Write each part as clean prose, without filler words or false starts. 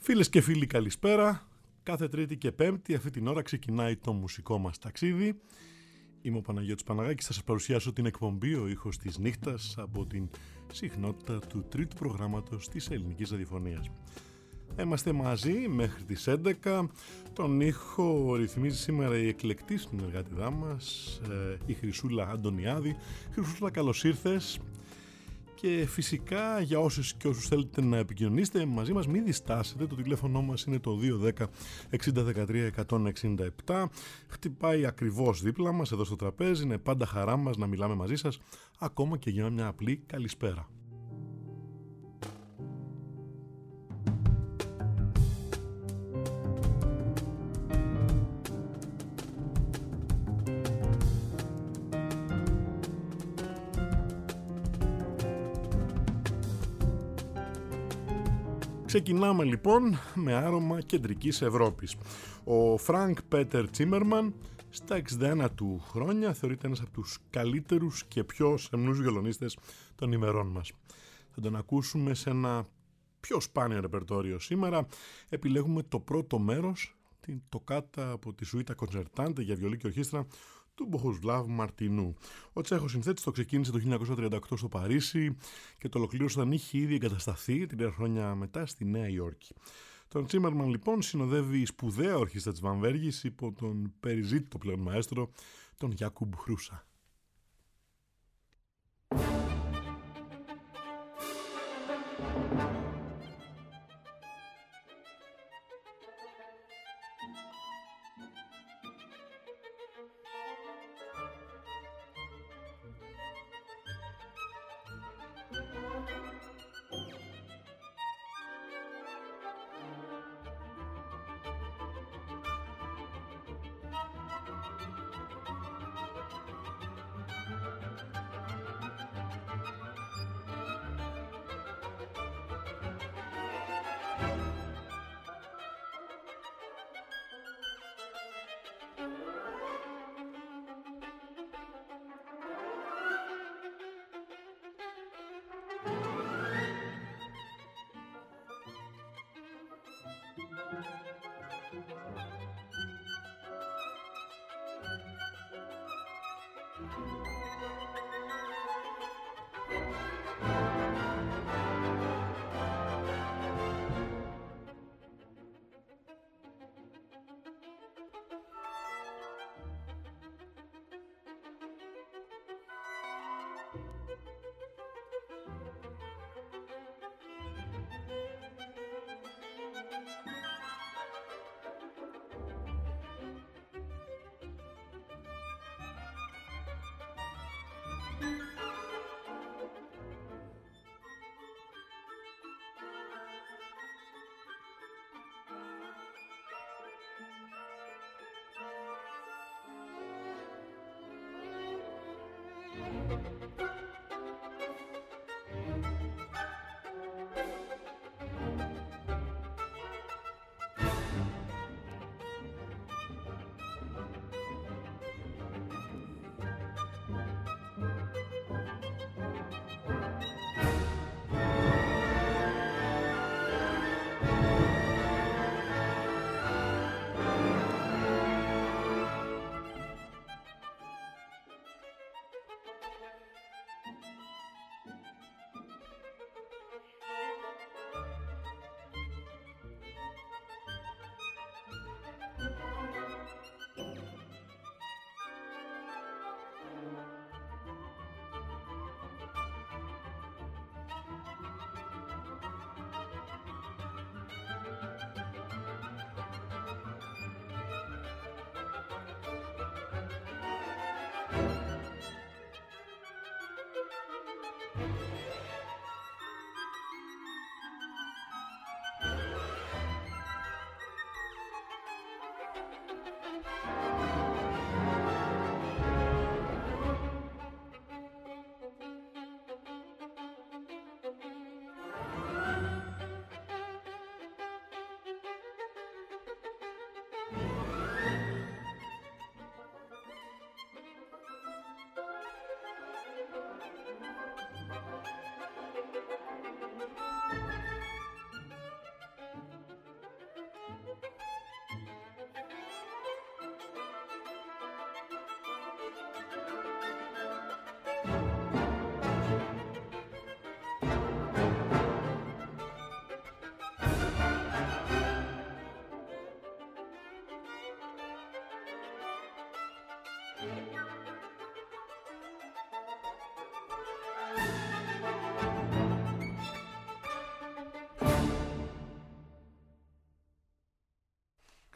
Φίλες και φίλοι, καλησπέρα. Κάθε Τρίτη και Πέμπτη αυτή την ώρα ξεκινάει το μουσικό μας ταξίδι. Είμαι ο Παναγιώτης Παναγάκης, θα σας παρουσιάσω την εκπομπή «Ο ήχος της νύχτας» από την συχνότητα του τρίτου προγράμματος της ελληνικής ραδιοφωνίας. Είμαστε μαζί μέχρι τις 11. Τον ήχο ρυθμίζει σήμερα η εκλεκτή συνεργάτηδά μας, η Χρυσούλα Αντωνιάδη. Χρυσούλα, καλώς ήρθες. Και φυσικά για όσους και όσους θέλετε να επικοινωνήσετε μαζί μας, μην διστάσετε. Το τηλέφωνο μας είναι το 210 60 13 167. Χτυπάει ακριβώς δίπλα μας εδώ στο τραπέζι. Είναι πάντα χαρά μας να μιλάμε μαζί σας, ακόμα και για μια απλή καλησπέρα. Ξεκινάμε λοιπόν με άρωμα κεντρικής Ευρώπης. Ο Φρανκ Πέτερ Τσίμερμαν στα 61 του χρόνια θεωρείται ένας από τους καλύτερους και πιο σεμνούς βιολονίστες των ημερών μας. Θα τον ακούσουμε σε ένα πιο σπάνιο ρεπερτόριο σήμερα. Επιλέγουμε το πρώτο μέρος, την τοκάτα από τη Σουίτα Κοντσερτάντε για βιολί και ορχήστρα του Μποχουσλάβ Μαρτινού. Ο Τσέχος συνθέτης το ξεκίνησε το 1938 στο Παρίσι και το ολοκλήρωσε όταν είχε ήδη εγκατασταθεί 3 χρόνια μετά στη Νέα Υόρκη. Τον Τσίμερμαν λοιπόν συνοδεύει η σπουδαία ορχήστρα της Βαμβέργης υπό τον περιζήτητο πλέον μαέστρο, τον Γιάκουμπ Χρούσα.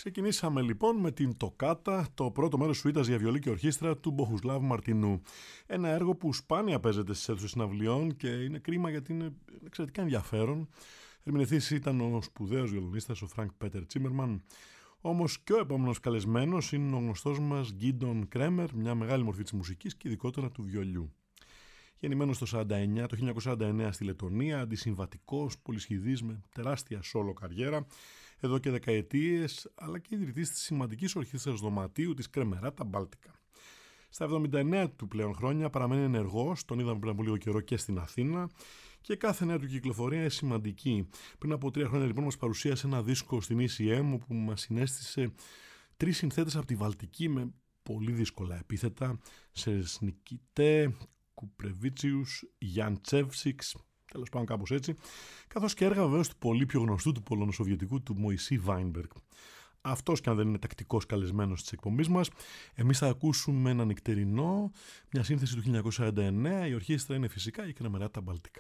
Ξεκινήσαμε λοιπόν με την Τοκάτα, το πρώτο μέρος σουίτας για βιολί και ορχήστρα του Μποχουσλάβ Μαρτινού. Ένα έργο που σπάνια παίζεται στις αίθουσες συναυλιών και είναι κρίμα γιατί είναι εξαιρετικά ενδιαφέρον. Ερμηνευτής ήταν ο σπουδαίος βιολονίστας ο Φρανκ Πέτερ Τσίμερμαν. Όμως και ο επόμενος καλεσμένος είναι ο γνωστός μας Γκίντον Κρέμερ, μια μεγάλη μορφή της μουσικής και ειδικότερα του βιολιού. Γεννημένος το 1949 στη Λετωνία, αντισυμβατικός, πολυσχηδής με τεράστια σόλο καριέρα, εδώ και δεκαετίες, αλλά και ιδρυτής της σημαντικής ορχήστρας δωματίου της Κρεμεράτα Μπάλτικα. Στα 79 του πλέον χρόνια παραμένει ενεργός, τον είδαμε πριν από λίγο καιρό και στην Αθήνα, και κάθε νέα του κυκλοφορία είναι σημαντική. Πριν από 3 χρόνια λοιπόν μας παρουσίασε ένα δίσκο στην ECM όπου μας συνέστησε 3 συνθέτες από τη Βαλτική με πολύ δύσκολα επίθετα, Σερσνικιτέ, Κουπρεβίτσιους, Γιαντσεύσιξ, τέλος πάντων κάπως έτσι, καθώς και έργα βεβαίως του πολύ πιο γνωστού του Πολωνοσοβιετικού του Μωυσή Βάινμπεργκ. Αυτός και αν δεν είναι τακτικός καλεσμένος της εκπομπής μας, εμείς θα ακούσουμε ένα νυχτερινό, μια σύνθεση του 1949, η ορχήστρα είναι φυσικά η Κρεμεράτα Μπάλτικα.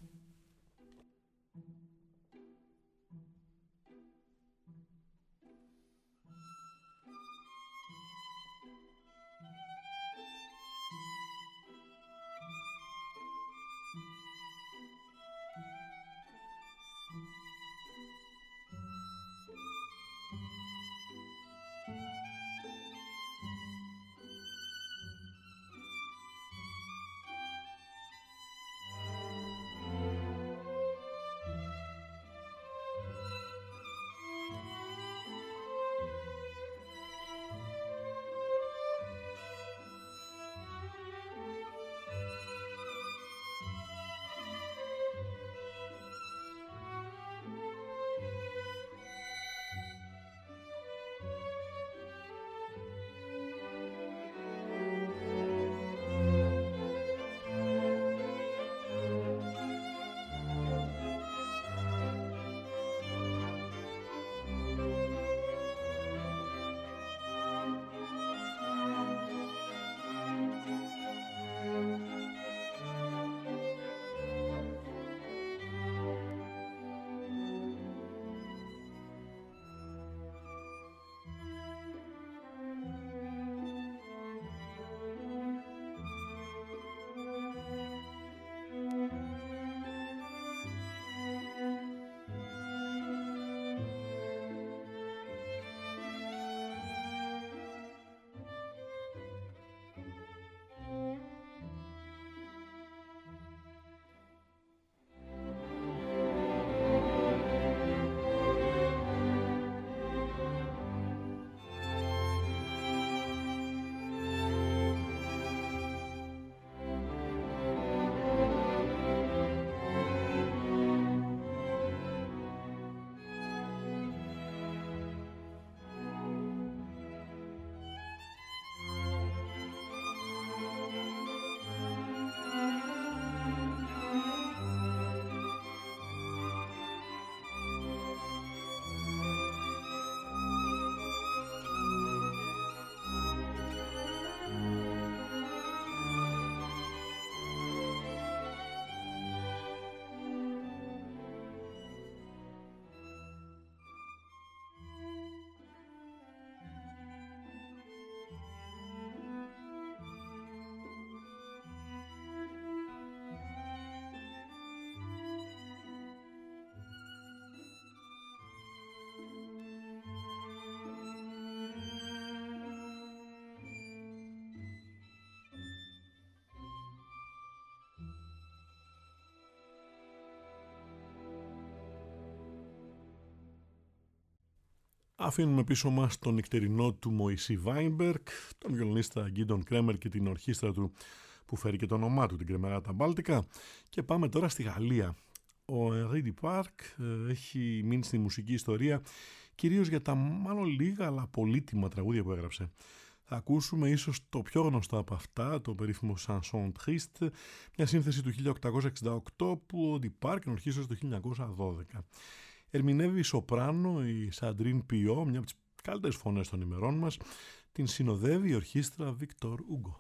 Αφήνουμε πίσω μας τον νυχτερινό του Μωυσή Βάινμπεργκ, τον βιολονίστα Γκίντον Κρέμερ και την ορχήστρα του που φέρει και το όνομά του, την Κρεμεράτα Μπάλτικα. Και πάμε τώρα στη Γαλλία. Ο Henri Duparc έχει μείνει στη μουσική ιστορία κυρίως για τα μάλλον λίγα αλλά πολύτιμα τραγούδια που έγραψε. Θα ακούσουμε ίσως το πιο γνωστό από αυτά, το περίφημο Chanson Triste, μια σύνθεση του 1868 που ο Duparc ενορχίστρωσε το 1912. Ερμηνεύει η σοπράνο, η Σαντρίν Πιό, μια από τις καλύτερες φωνές των ημερών μας. Την συνοδεύει η ορχήστρα Βίκτορ Ούγκο.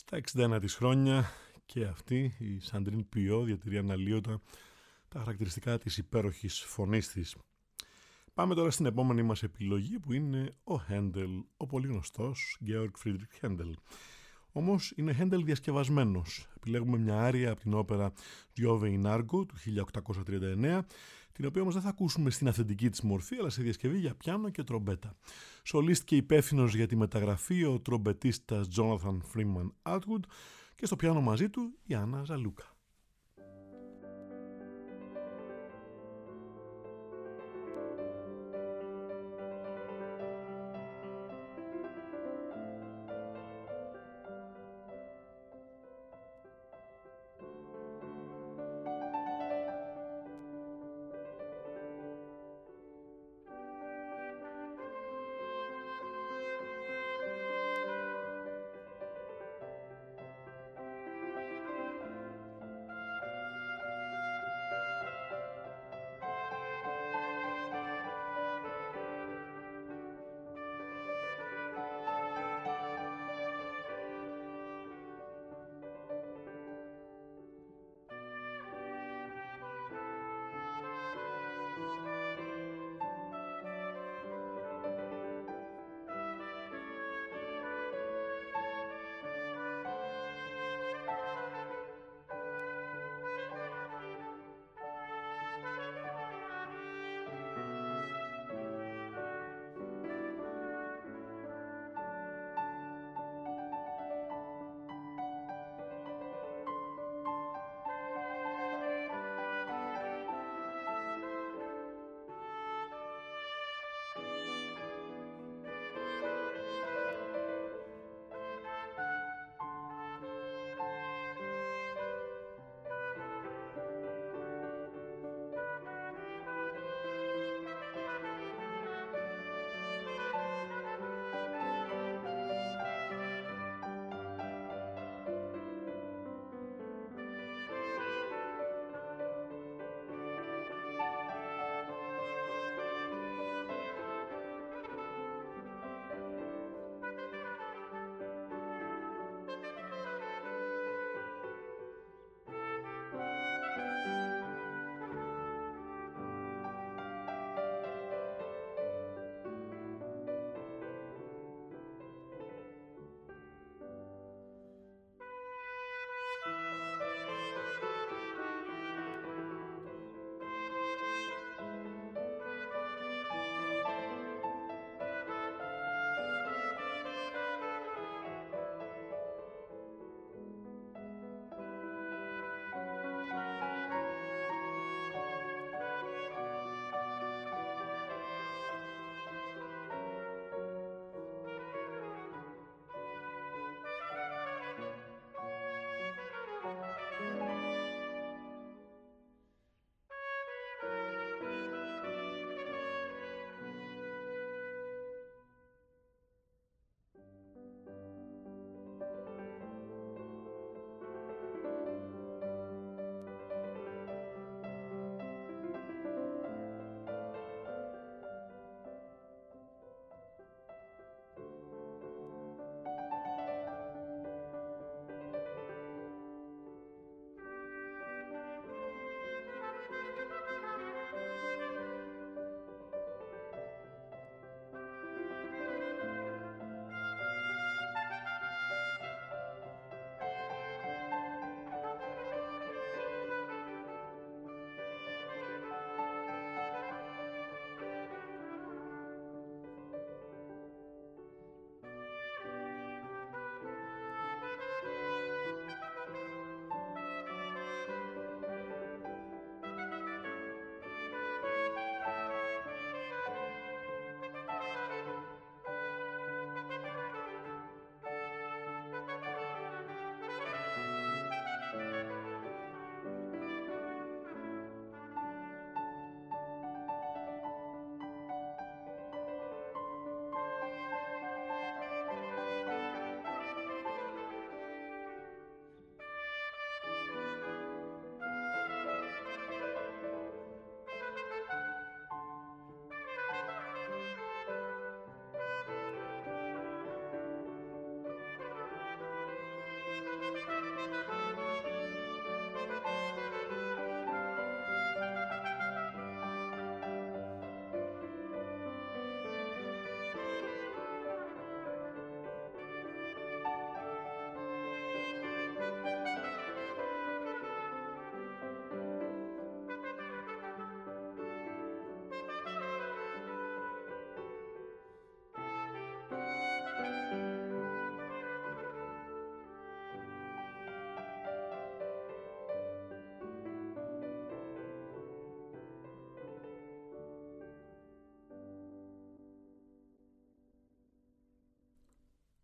Στα 61 της χρόνια και αυτή η Σαντρίν Πιό διατηρεί αναλύωτα τα χαρακτηριστικά της υπέροχης φωνής της. Πάμε τώρα στην επόμενη μας επιλογή που είναι ο Χέντελ, ο πολύ γνωστός Georg Friedrich Händel. Όμως είναι Händel διασκευασμένος. Επιλέγουμε μια άρια από την όπερα Giove in Argo του 1839, την οποία όμως δεν θα ακούσουμε στην αυθεντική της μορφή, αλλά σε διασκευή για πιάνο και τρομπέτα. Σολίστ και υπεύθυνος για τη μεταγραφή ο τρομπετίστας Jonathan Freeman Atwood και στο πιάνο μαζί του η Άννα Ζαλούκα.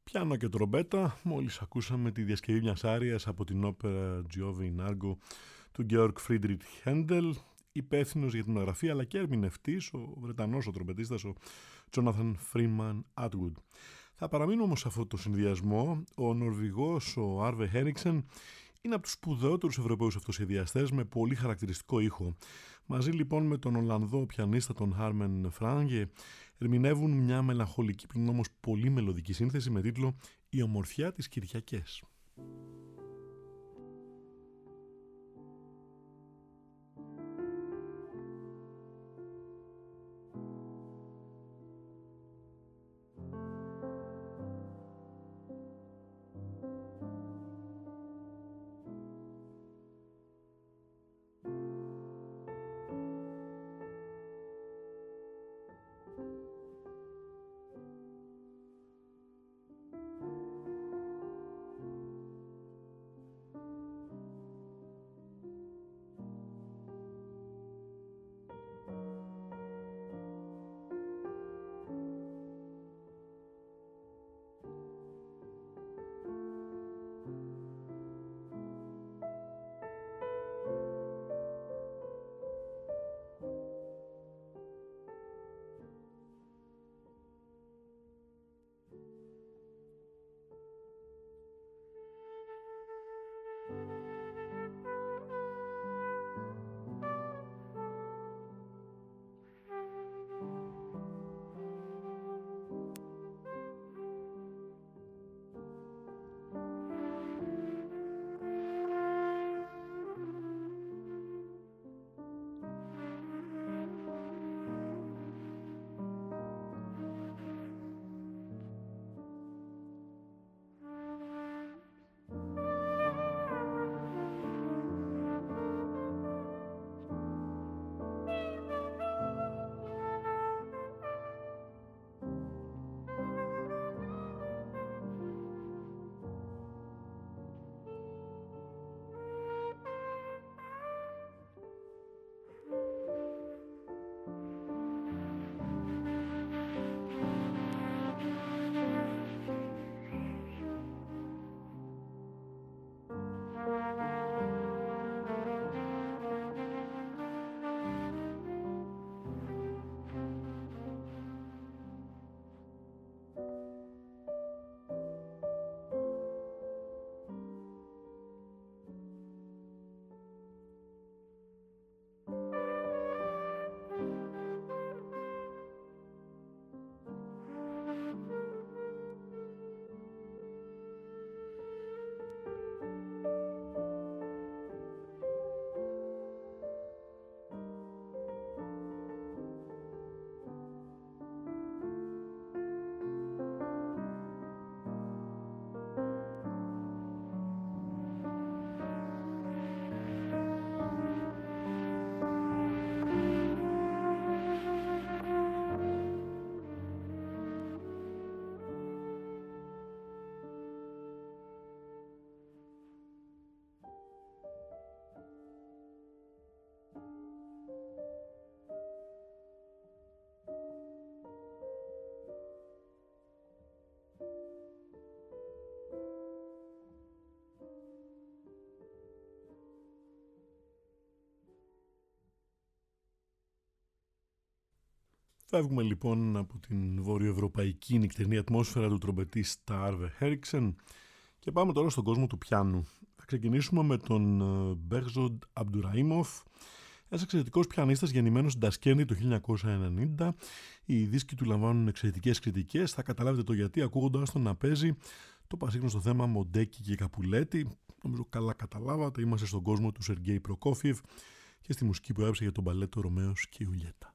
Πιάνο και τρομπέτα, μόλις ακούσαμε τη διασκευή μιας άριας από την όπερα Giove in Argo του Georg Friedrich Händel, υπεύθυνος για την μεταγραφή αλλά και ερμηνευτής, ο Βρετανός ο τρομπετίστας, ο Jonathan Freeman Atwood. Θα παραμείνω όμως σε αυτό το συνδυασμό. Ο Νορβηγός, ο Arve Henriksen, είναι από τους σπουδαιότερους Ευρωπαίους αυτοσχεδιαστές με πολύ χαρακτηριστικό ήχο. Μαζί λοιπόν με τον Ολλανδό πιανίστα τον Harmen Frange ερμηνεύουν μια μελαγχολική πλην όμως πολύ μελωδική σύνθεση με τίτλο «Η ομορφιά της Κυριακές». Φεύγουμε λοιπόν από την βορειοευρωπαϊκή νυχτερινή ατμόσφαιρα του τρομπετίστα Arve Henriksen και πάμε τώρα στον κόσμο του πιάνου. Θα ξεκινήσουμε με τον Behzod Abduraimov, ένας εξαιρετικός πιανίστας γεννημένος στην Τασκέντη το 1990. Οι δίσκοι του λαμβάνουν εξαιρετικές κριτικές. Θα καταλάβετε το γιατί ακούγοντας τον να παίζει το πασίγνωστο θέμα Μοντέκι και Καπουλέτη. Νομίζω καλά καταλάβατε, είμαστε στον κόσμο του Σεργέη Προκόφιεβ και στη μουσική που έγραψε για τον μπαλέτο Ρωμαίος και Ιουλιέτα.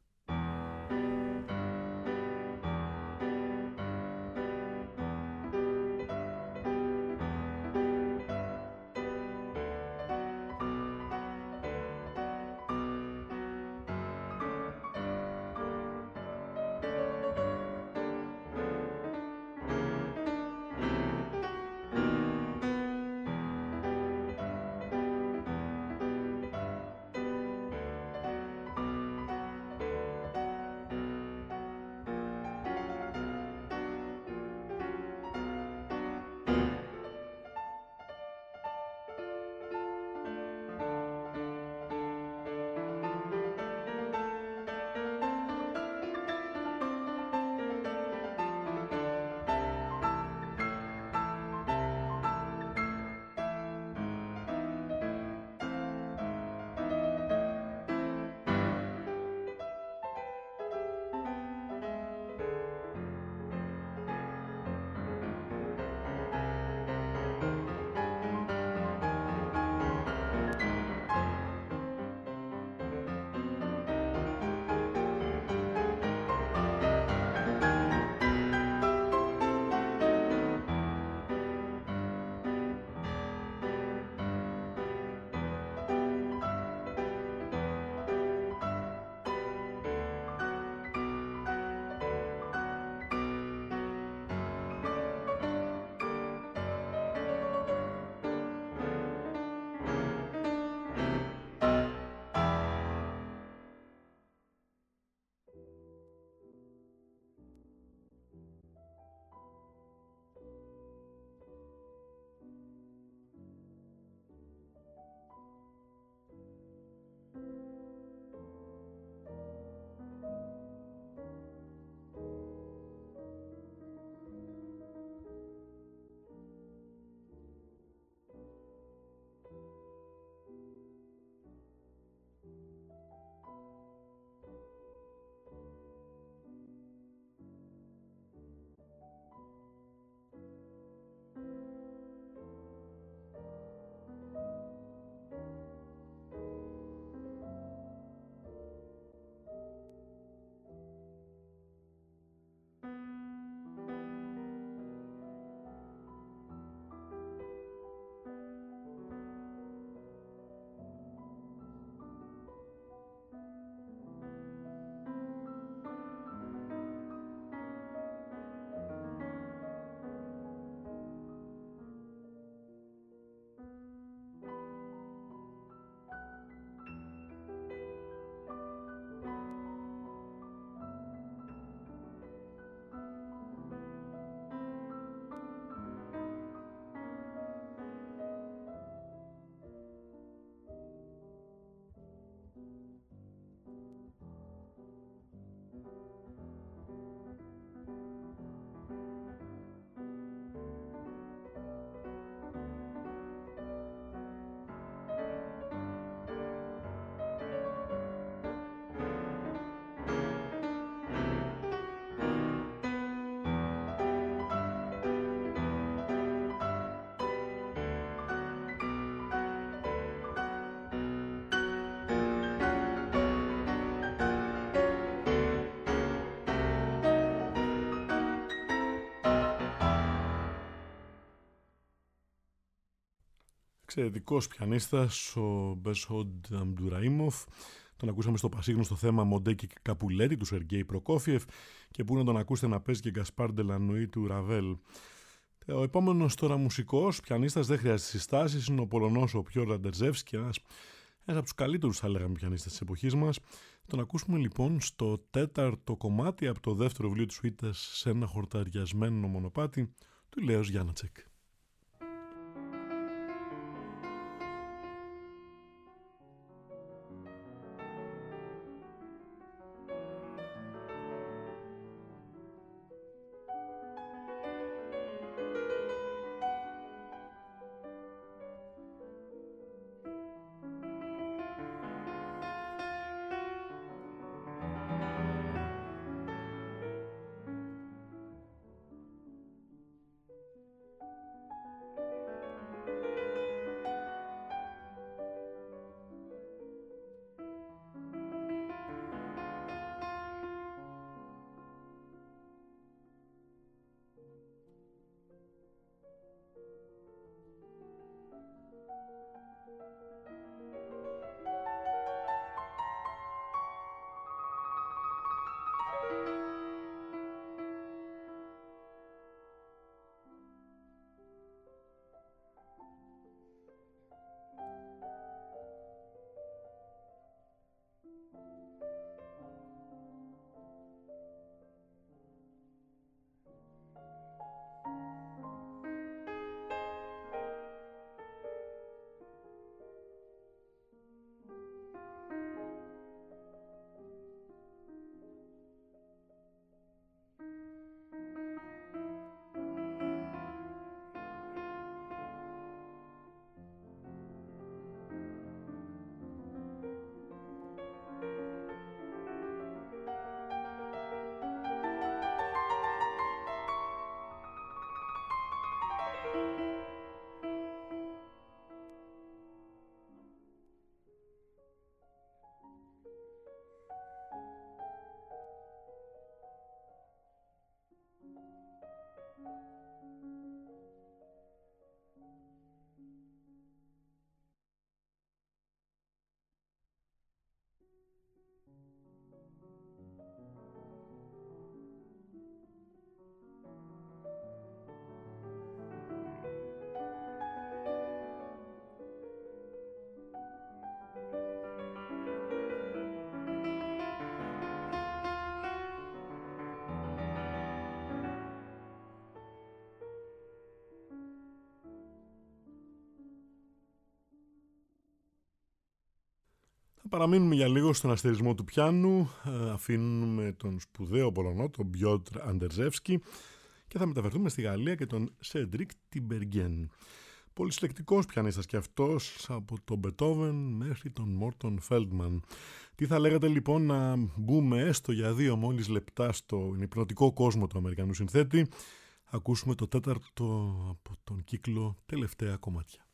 Εξαιρετικός πιανίστας ο Μπεσόντ Αμπτουραήμοφ. Τον ακούσαμε στο πασίγνωστο θέμα Μοντέκι Καπουλέτη του Σεργέη Προκόφιεφ και πού να τον ακούσετε να παίζει και Γκασπάρ Ντελανουή του Ραβέλ. Ο επόμενος τώρα μουσικός πιανίστας δεν χρειάζεται συστάσεις, είναι ο Πολωνός ο Πιόρ Ραντερζεύσκι, ένας από τους καλύτερους θα λέγαμε πιανίστες της εποχής μας. Τον ακούσουμε λοιπόν στο τέταρτο κομμάτι από το δεύτερο βιβλίο του Σουίτας σε ένα χορταριασμένο μονοπάτι του Λέος Γιάννατσεκ. Παραμείνουμε για λίγο στον αστερισμό του πιάνου, αφήνουμε τον σπουδαίο Πολωνό, τον Πιότρ Αντερζεύσκι και θα μεταφερθούμε στη Γαλλία και τον Σέντρικ Τιμπεργέν. Πολυσυλλεκτικός πιανίστας και αυτός, από τον Μπετόβεν μέχρι τον Μόρτον Φέλντμαν. Τι θα λέγατε λοιπόν να μπούμε έστω για 2 μόλις λεπτά στο υπνοτικό κόσμο του Αμερικανού συνθέτη. Ακούσουμε το τέταρτο από τον κύκλο τελευταία κομμάτια.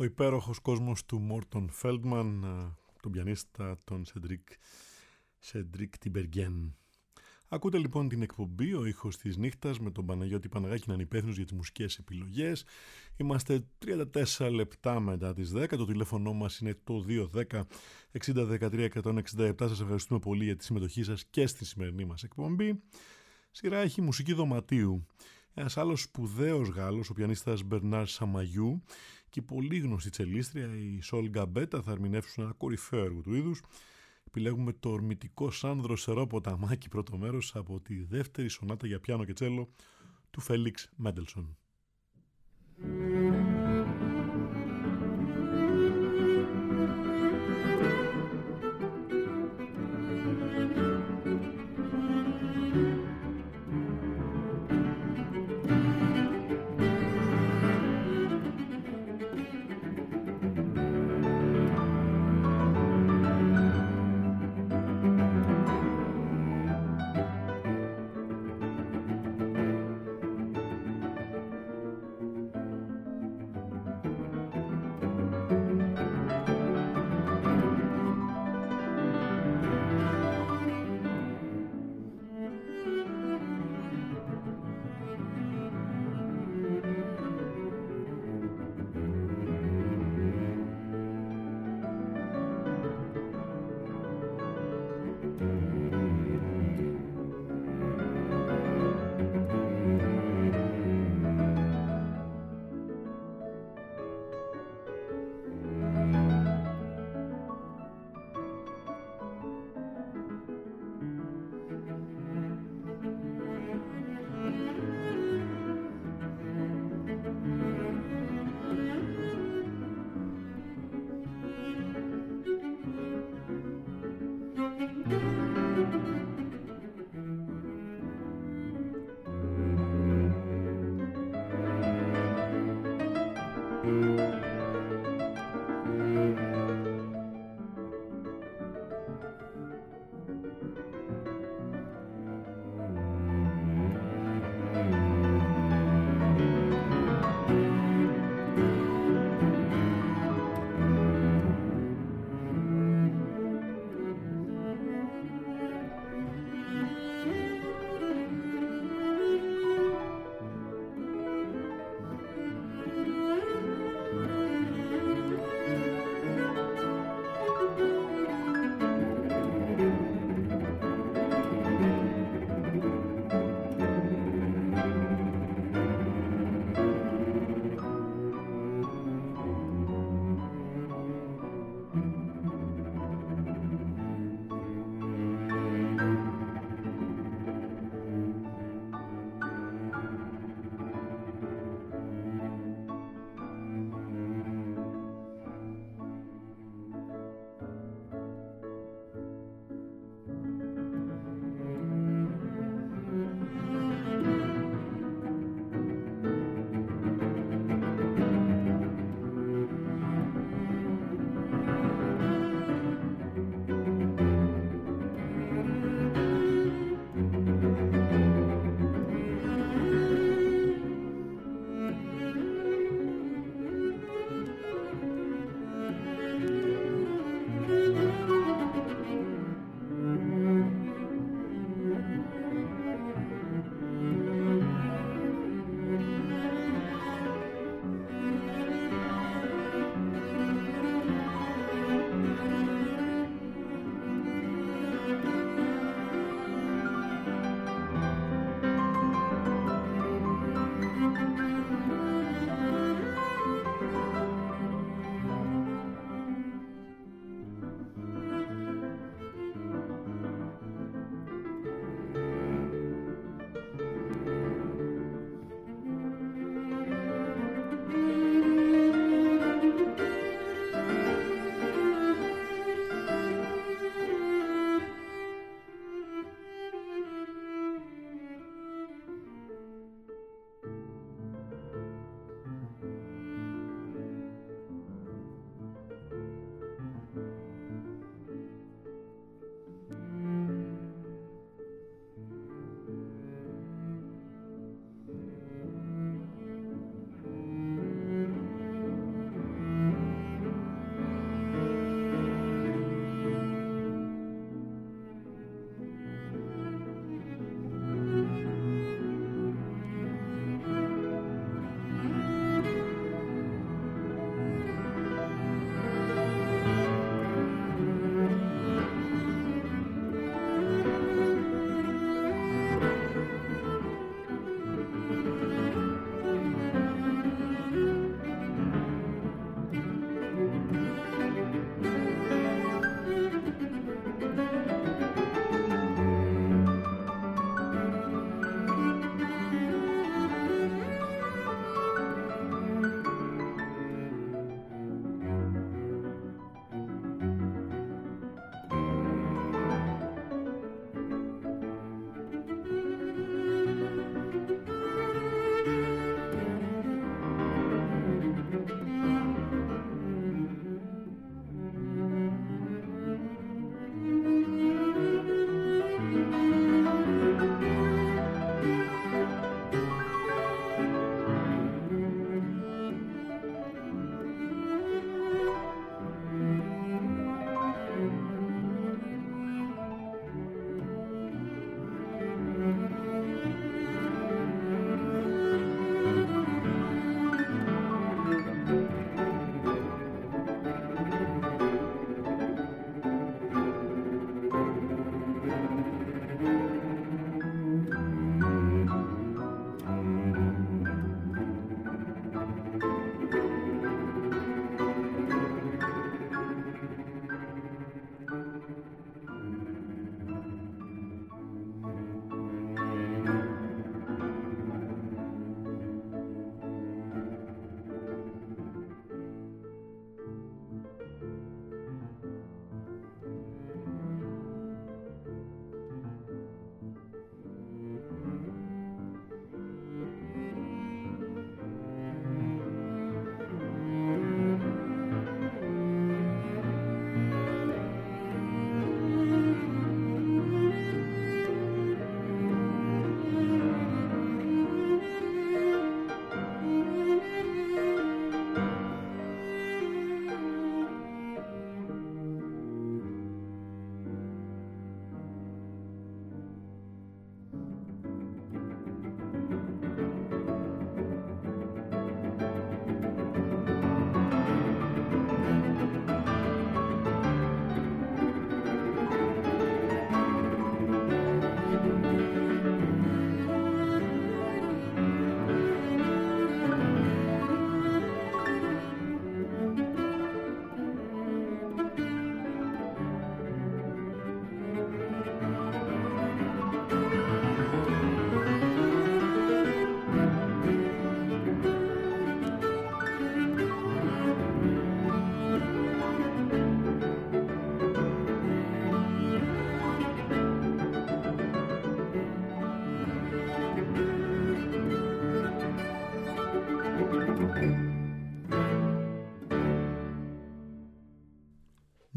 Ο υπέροχος κόσμος του Μόρτον Φέλτμαν, τον πιανίστα τον Σεντρίκ Τιμπεργέν. Ακούτε λοιπόν την εκπομπή «Ο ήχος της νύχτας» με τον Παναγιώτη Παναγάκη να είναι υπεύθυνος για τις μουσικές επιλογές. Είμαστε 34 λεπτά μετά τις 10. Το τηλέφωνο μας είναι το 210-6013-167. Σας ευχαριστούμε πολύ για τη συμμετοχή σας και στη σημερινή μας εκπομπή. Σειρά έχει μουσική δωματίου. Ένας άλλος σπουδαίος Γάλλος, ο πιανίστας Μπερνάρ Σαμαγιού, και η πολύ γνωστή τσελίστρια, η Σολ Γκαμπέτα, θα ερμηνεύσουν ένα κορυφαίο έργο του είδους. Επιλέγουμε το ορμητικό Σάνδρο Σερό ποταμάκι πρώτο μέρος από τη δεύτερη σονάτα για πιάνο και τσέλο του Φέλιξ Μέντελσον.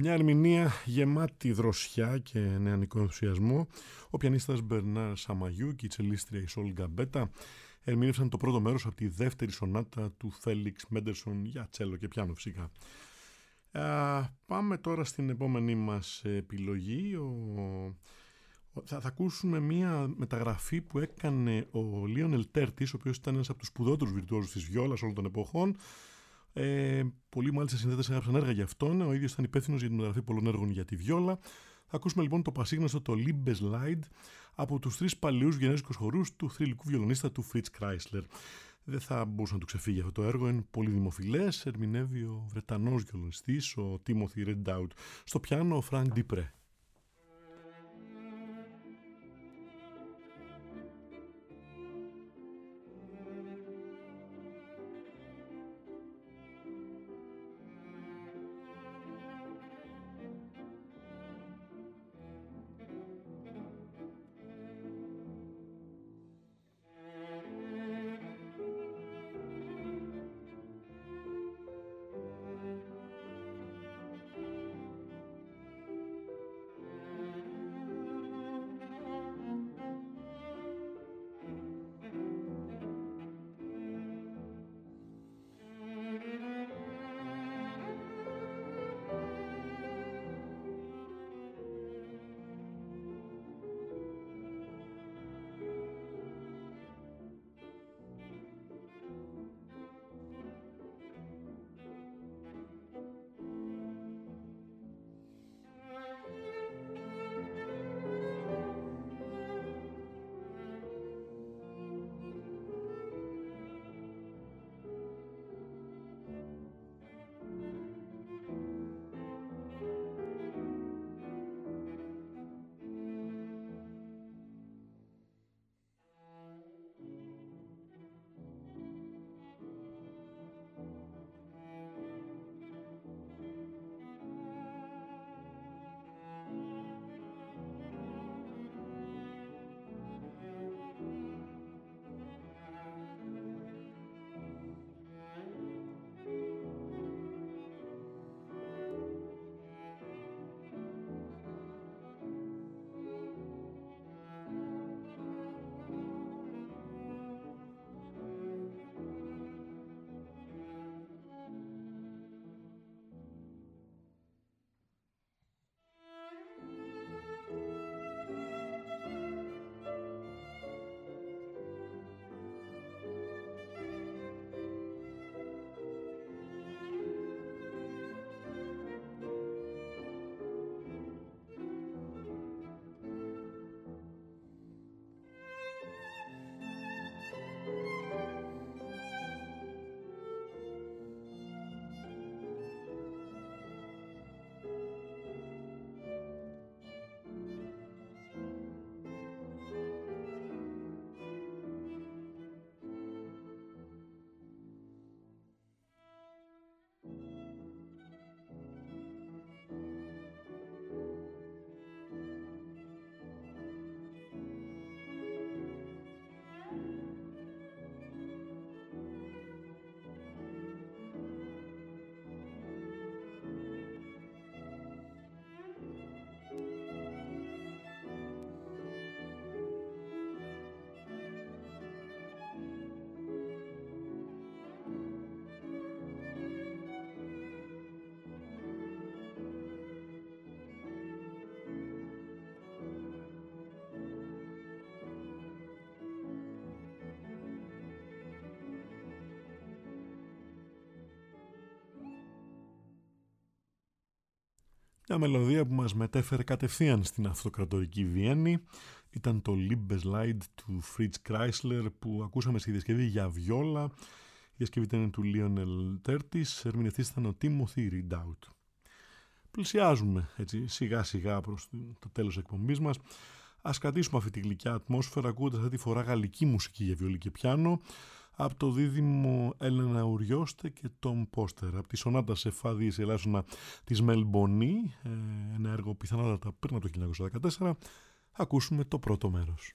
Μια ερμηνεία γεμάτη δροσιά και νεανικό ενθουσιασμό. Ο πιανίστας Μπερνάρ Σαμαγιού και η τσελίστρια Ισόλ Γκαμπέτα ερμήνευσαν το πρώτο μέρος από τη δεύτερη σονάτα του Φέλιξ Μέντερσον για τσέλο και πιάνο φυσικά. Πάμε τώρα στην επόμενη μας επιλογή. Θα ακούσουμε μια μεταγραφή που έκανε ο Λίονελ Τέρτις, ο οποίος ήταν ένας από τους σπουδότερους βιρτουόζους της βιόλας όλων των εποχών. Πολλοί μάλιστα συνδέτες έγραψαν έργα για αυτόν. Ο ίδιος ήταν υπεύθυνος για τη μεταγραφή πολλών έργων για τη βιόλα. Θα ακούσουμε λοιπόν το πασίγνωστο το Liebes Lied από τους τρεις παλαιούς γενέζικους χορούς του θρυλικού βιολονίστα του Fritz Kreisler. Δεν θα μπορούσε να του ξεφύγει αυτό το έργο, είναι πολύ δημοφιλές. Ερμηνεύει ο Βρετανός βιολονιστής, ο Timothy Ridout. Στο πιάνο ο Frank Dupre. Μια μελωδία που μας μετέφερε κατευθείαν στην αυτοκρατορική Βιέννη ήταν το Liebes Lied του Fritz Kreisler που ακούσαμε στη διασκευή για βιόλα. Η διασκευή ήταν του Lionel Tertis, ερμηνευτής ήταν ο Timothy Ridout. Πλησιάζουμε έτσι σιγά σιγά προς το τέλος της εκπομπής μας. Ας κρατήσουμε αυτή τη γλυκιά ατμόσφαιρα ακούγοντας αυτή τη φορά γαλλική μουσική για βιολί και πιάνο από το δίδυμο Έλενα Ουριώστε και Τόμ Πόστερ, από τη σονάτα σε φα διез ελάσσονα της Μελμπονή, ένα έργο πιθανότατα πριν από το 1914. Ακούσουμε το πρώτο μέρος.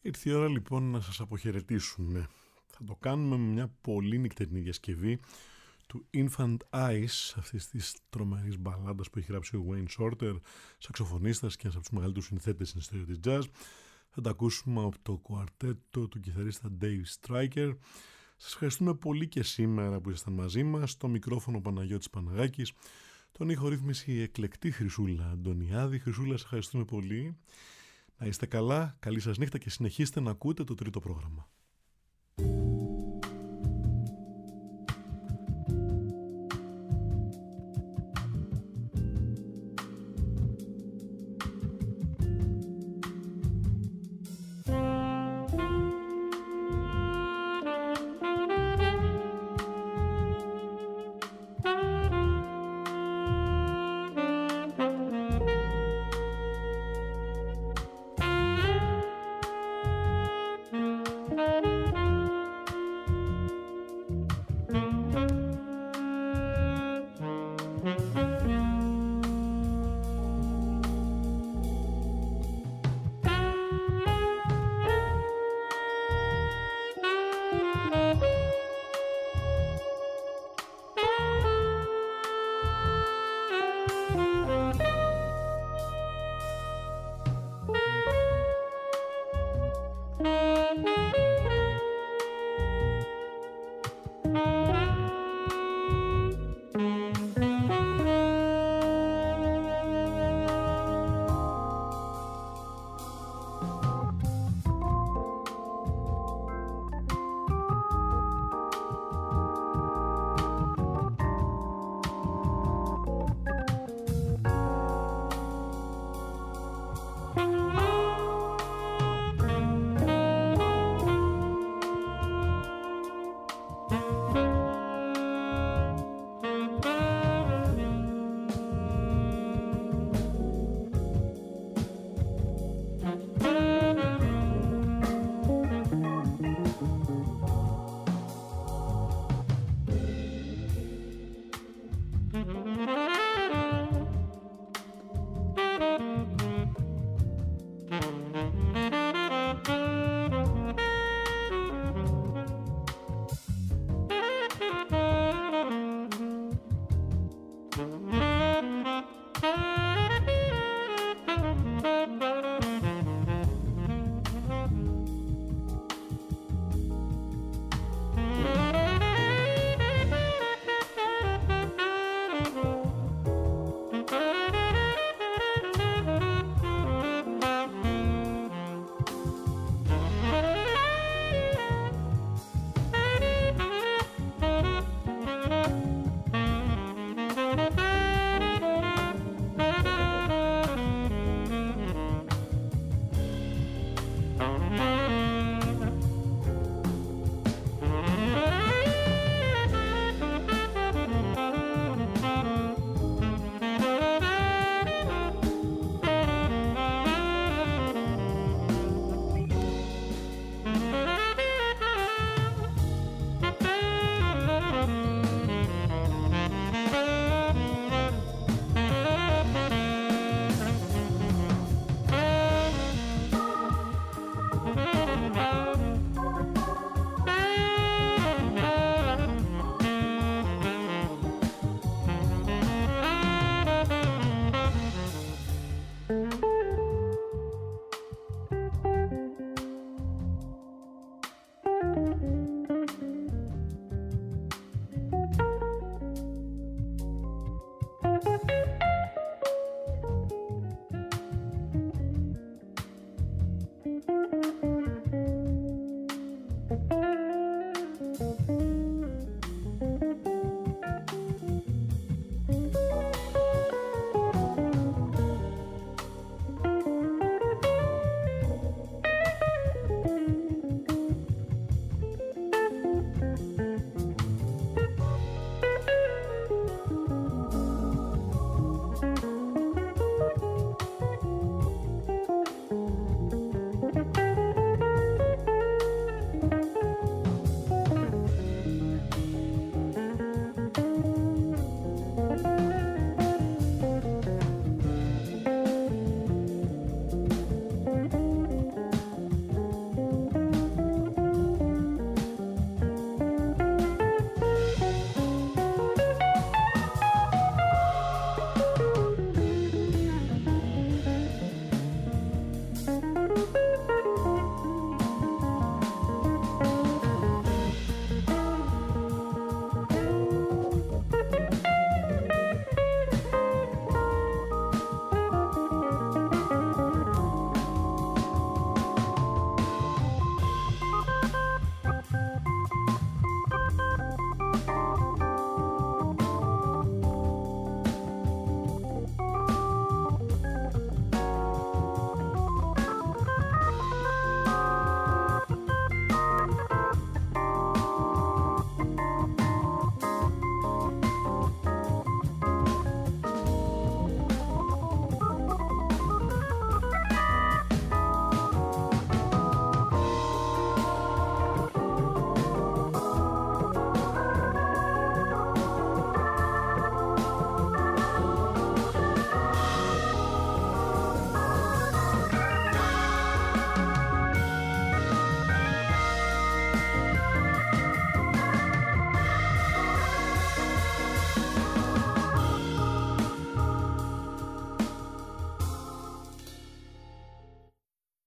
Ήρθε η ώρα λοιπόν να σας αποχαιρετήσουμε. Θα το κάνουμε με μια πολύ νυχτερινή διασκευή του Infant Ice, αυτής της τρομερής μπαλάντας που έχει γράψει ο Wayne Shorter, σαξοφωνίστας και ένας από τους μεγαλύτερους συνθέτες στην ιστορία της jazz. Θα τα ακούσουμε από το κουαρτέτο του κιθαρίστα Dave Stryker. Σας ευχαριστούμε πολύ και σήμερα που ήσασταν μαζί μας. Στο μικρόφωνο Παναγιώτης Παναγάκης, τον ηχορύθμιση η εκλεκτή Χρυσούλα Αντωνιάδη. Χρυσούλα, σας ευχαριστούμε πολύ. Να είστε καλά, καλή σας νύχτα και συνεχίστε να ακούτε το τρίτο πρόγραμμα.